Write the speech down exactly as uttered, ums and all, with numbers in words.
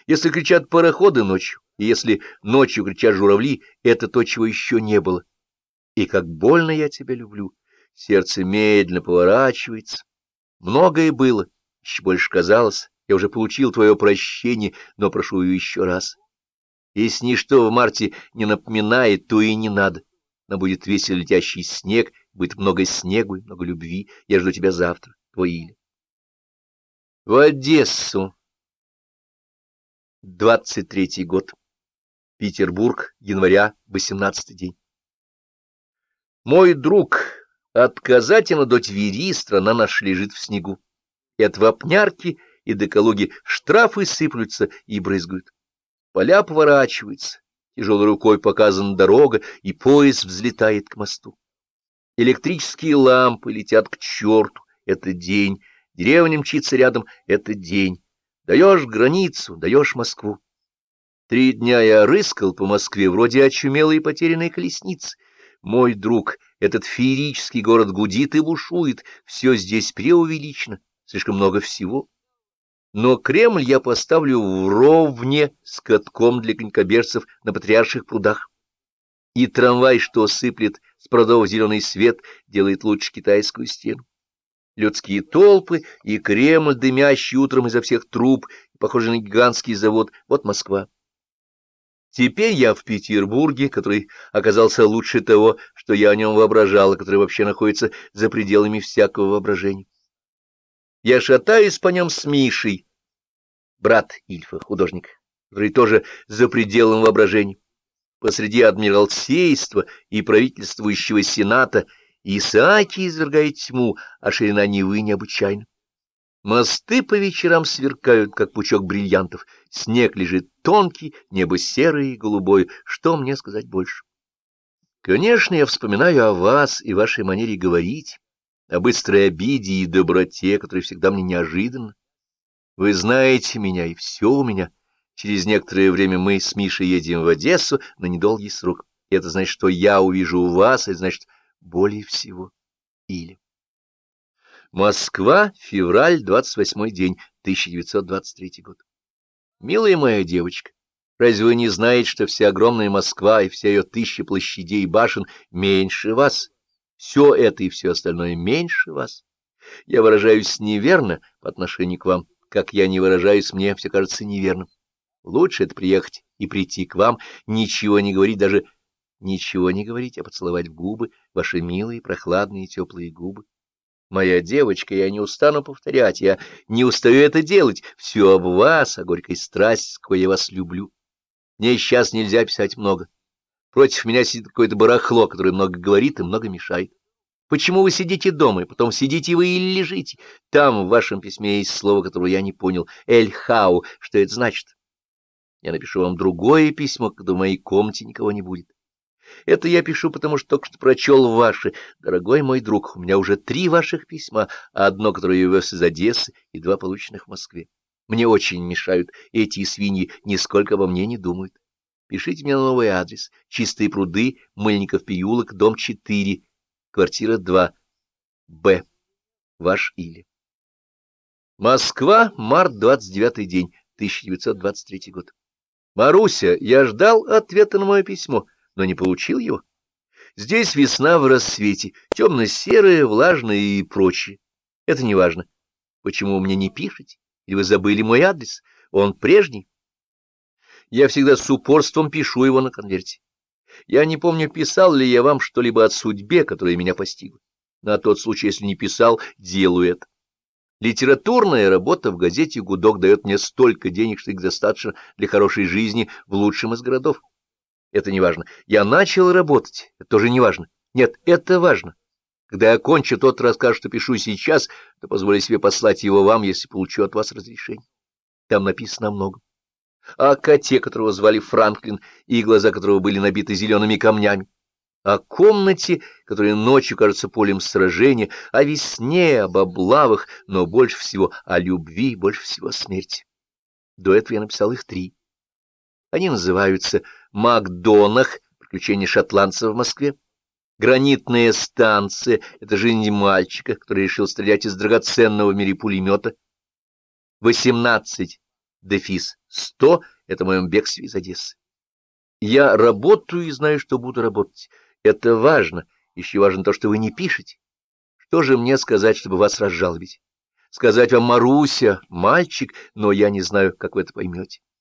Если кричат пароходы ночью, и если ночью кричат журавли, это то, чего еще не было. И как больно я тебя люблю. Сердце медленно поворачивается. Многое было, еще больше казалось. Я уже получил твое прощение, но прошу ее еще раз. Если ничто в марте не напоминает, то и не надо. Но будет весело летящий снег, будет много снегу и много любви. Я жду тебя завтра, твой Иля. В Одессу. Двадцать третий год. Петербург, января, восемнадцатый день. Мой друг, от Казатина до Твери страна наша лежит в снегу. И от Вапнярки и до Калуги штрафы сыплются и брызгают. Поля поворачиваются, тяжелой рукой показана дорога, и поезд взлетает к мосту. Электрические лампы летят к черту, это день, деревня мчится рядом, это день. Даешь границу, даешь Москву. Три дня я рыскал по Москве, вроде очумелой и потерянной колесницы. Мой друг, этот феерический город гудит и бушует, все здесь преувеличено, слишком много всего. Но Кремль я поставлю вровне с катком для конькобежцев на Патриарших прудах. И трамвай, что сыплет с прудов зеленый свет, делает лучше китайскую стену. Людские толпы и Кремль, дымящий утром изо всех труб, похожий на гигантский завод, вот Москва. Теперь я в Петербурге, который оказался лучше того, что я о нем воображал, и который вообще находится за пределами всякого воображения. Я шатаюсь по нем с Мишей, брат Ильфа, художник, который тоже за пределом воображения. Посреди адмиралтейства и правительствующего сената Исааки извергает тьму, а ширина Невы необычайна. Мосты по вечерам сверкают, как пучок бриллиантов, снег лежит тонкий, небо серое и голубое. Что мне сказать больше? Конечно, я вспоминаю о вас и вашей манере говорить, о быстрой обиде и доброте, которая всегда мне неожиданна. Вы знаете меня, и все у меня. Через некоторое время мы с Мишей едем в Одессу на недолгий срок. И это значит, что я увижу вас, и значит, более всего. Или. Москва, февраль, двадцать восьмой день, тысяча девятьсот двадцать третий год. Милая моя девочка, разве вы не знаете, что вся огромная Москва и вся ее тысяча площадей и башен меньше вас? Все это и все остальное меньше вас. Я выражаюсь неверно по отношению к вам, как я не выражаюсь, мне все кажется неверным. Лучше это приехать и прийти к вам, ничего не говорить, даже ничего не говорить, а поцеловать в губы ваши милые, прохладные, теплые губы. Моя девочка, я не устану повторять, я не устаю это делать. Все об вас, о горькой страсти, с какой я вас люблю. Мне сейчас нельзя писать много. Против меня сидит какое-то барахло, которое много говорит и много мешает. Почему вы сидите дома, и потом сидите вы или лежите? Там в вашем письме есть слово, которого я не понял. Эль-хау. Что это значит? Я напишу вам другое письмо, когда в моей комнате никого не будет. Это я пишу, потому что только что прочел ваши. Дорогой мой друг, у меня уже три ваших письма, одно, которое я вез из Одессы, и два полученных в Москве. Мне очень мешают эти свиньи, нисколько обо мне не думают. Пишите мне на новый адрес. Чистые пруды, Мыльников переулок, дом четыре, квартира два, Б. Ваш Иля. Москва, март, двадцать девятый день, тысяча девятьсот двадцать третий год. Маруся, я ждал ответа на мое письмо, но не получил его. Здесь весна в рассвете, темно-серая, влажная и прочее. Это не важно. Почему вы мне не пишете? Или вы забыли мой адрес? Он прежний. Я всегда с упорством пишу его на конверте. Я не помню, писал ли я вам что-либо о судьбе, которая меня постигла. На тот случай, если не писал, делаю это. Литературная работа в газете «Гудок» дает мне столько денег, что их достаточно для хорошей жизни в лучшем из городов. Это не важно. Я начал работать. Это тоже не важно. Нет, это важно. Когда я кончу тот рассказ, что пишу сейчас, то позволю себе послать его вам, если получу от вас разрешение. Там написано много. О коте, которого звали Франклин, и глаза которого были набиты зелеными камнями. О комнате, которая ночью кажется полем сражения, о весне, об облавах, но больше всего о любви, больше всего о смерти. До этого я написал их три. Они называются «Макдонах. Приключения шотландцев в Москве», «Гранитная станция. Это жизнь мальчика, который решил стрелять из драгоценного в мире пулемета», «Восемнадцать дефис сто — это о моем бегстве из Одессы. Я работаю и знаю, что буду работать. Это важно. Еще важно то, что вы не пишете. Что же мне сказать, чтобы вас разжалобить? Сказать вам: Маруся, мальчик, но я не знаю, как вы это поймете.